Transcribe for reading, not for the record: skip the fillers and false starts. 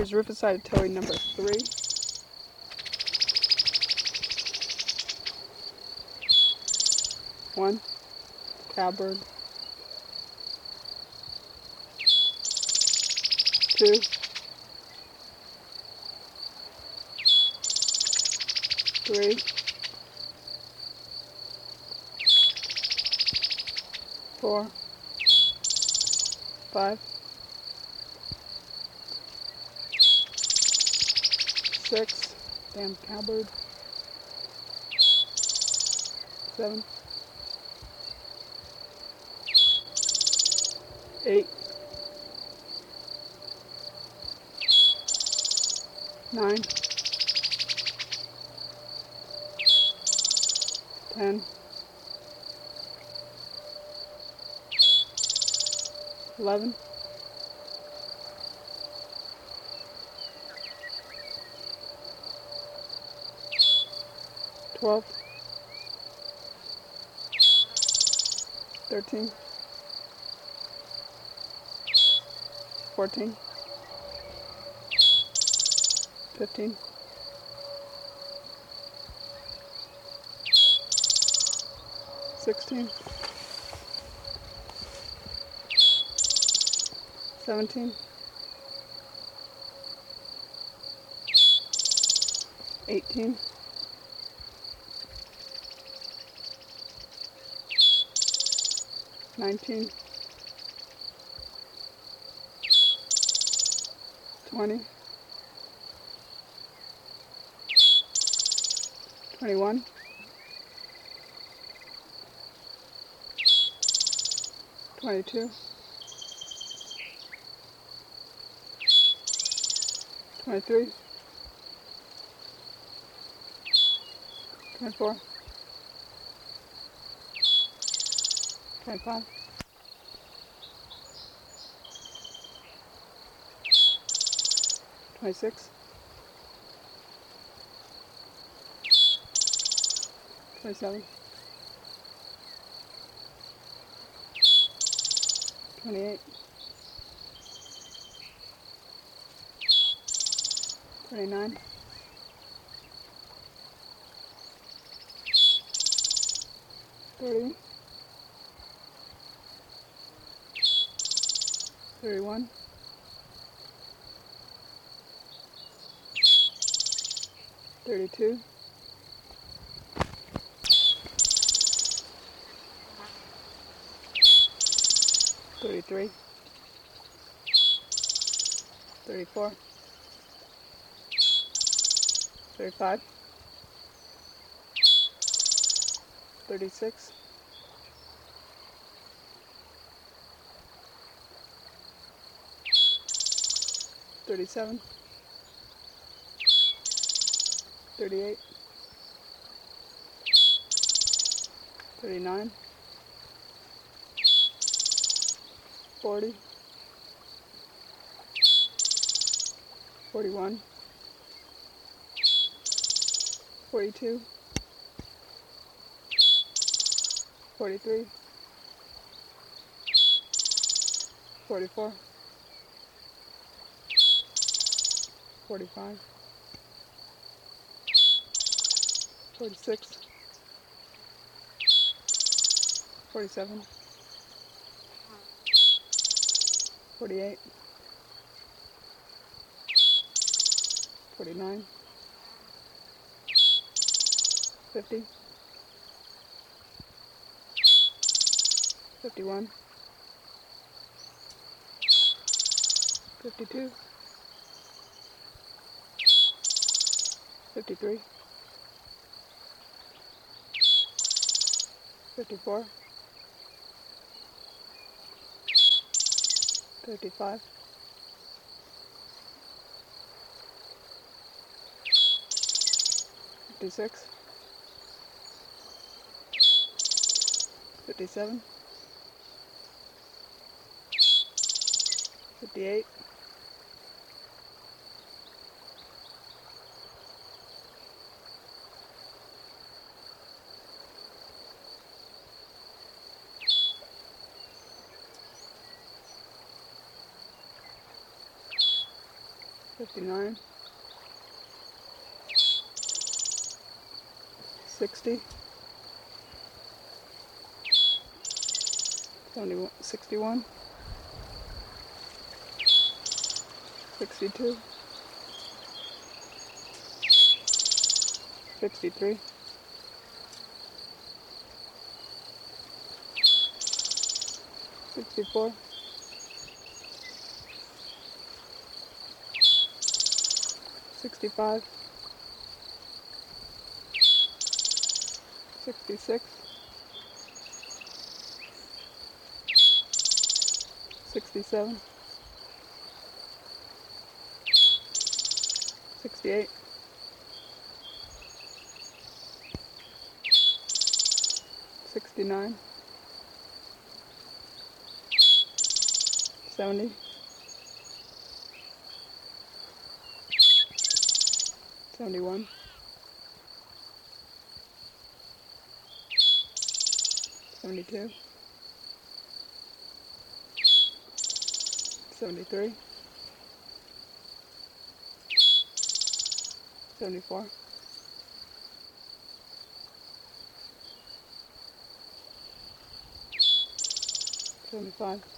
Here's Riverside Towing number 3. One, Cowbird. 2, 3, 4, 5, 6, damn Cowbird. 7, 8, 9, 10, 11, 12, 13, 14, 15, 16, 17, 18, 19, 20, 21, 22, 23, 24, 25, 26, 27, 28, 29, 30, 31, 32, 33, 34, 35, 36, 37, 38, 39, 40, 41, 42, 43, 44, 45, 46, 47, 48, 49, 50, 51, 52, 53, 54, 55, 56, 57, 58, 59, 59, 60, 71, 61, 62, 63, 64, 65, 66, 67, 68, 69, 70, 71, 72, 73, 74, 75.